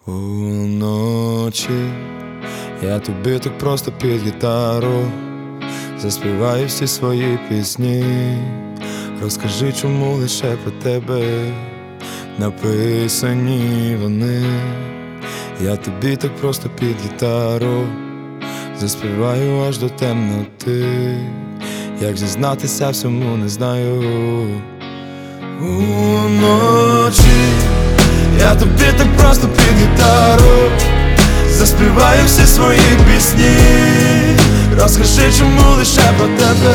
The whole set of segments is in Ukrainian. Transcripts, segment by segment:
Уночі я тобі так просто під гітару заспіваю всі свої пісні. Розкажи, чому лише про тебе написані вони. Я тобі так просто під гітару заспіваю аж до темноти. Як зізнатися всьому не знаю. Уночі я тобі так просто під гітару заспіваю всі свої пісні. Розкажи, чому лише про тебе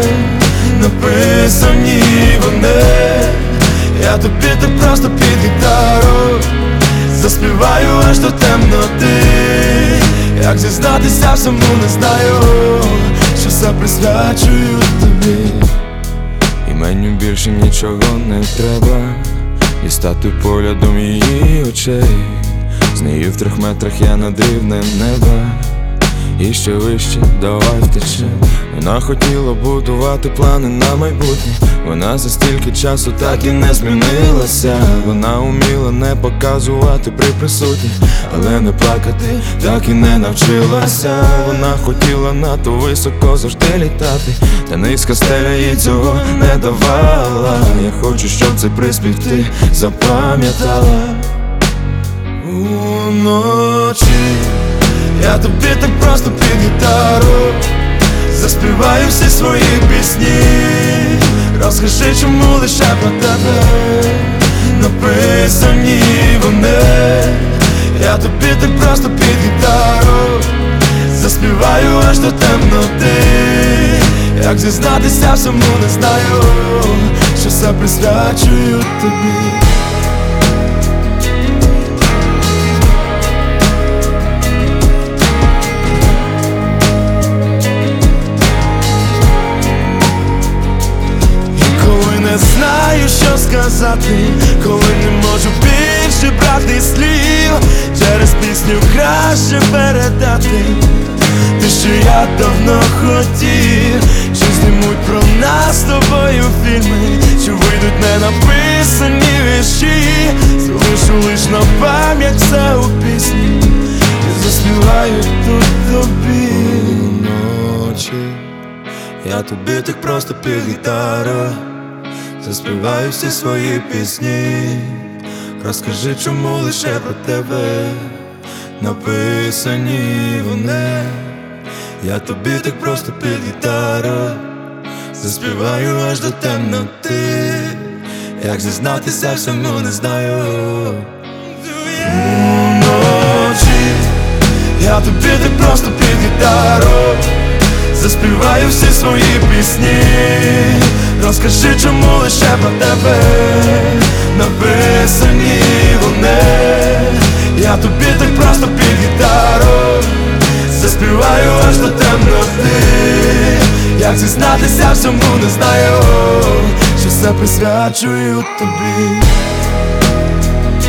написані вони. Я тобі так просто під гітару заспіваю аж до темноти. Як зізнатися всьому не знаю, що все присвячую тобі. І мені більше нічого не треба, і стати поглядом її очей. З нею в 3 метрах я над рівнем неба, і ще вище, давай втече. Вона хотіла будувати плани на майбутнє. Вона за стільки часу так і не змінилася. Вона уміла не показувати при присутніх, але не плакати так і не навчилася. Вона хотіла надто високо завжди літати, та низька стеля їй цього не давала. Я хочу, щоб цей приспів ти запам'ятала. Уночі я тобі так просто під гітару заспіваю всі свої пісні. Розкажи, чому лише про тебе написані вони. Я тобі так просто під гітару заспіваю аж до темноти. Як зізнатися всьому не знаю, що все присвячую тобі. Не знаю, що сказати, коли не можу більше брати слів. Через пісню краще передати те, що я давно хотів. Що знімуть про нас з тобою фільми, що вийдуть не написані вірші. Залишу лиш на пам'ять все у пісні і заспіваю тут тобі. Вночі я тобі так просто під гітару заспіваю всі свої пісні. Розкажи, чому лише про тебе написані вони. Я тобі так просто під гітару заспіваю аж до темноти. Як зізнатися всьому не знаю. Уночі я тобі так просто під гітару заспіваю всі свої пісні. Розкажи, чому лише про тебе написані вони. Я тобі так просто під гітару заспіваю аж до темноти. Як зізнатися всьому не знаю, що все присвячую тобі.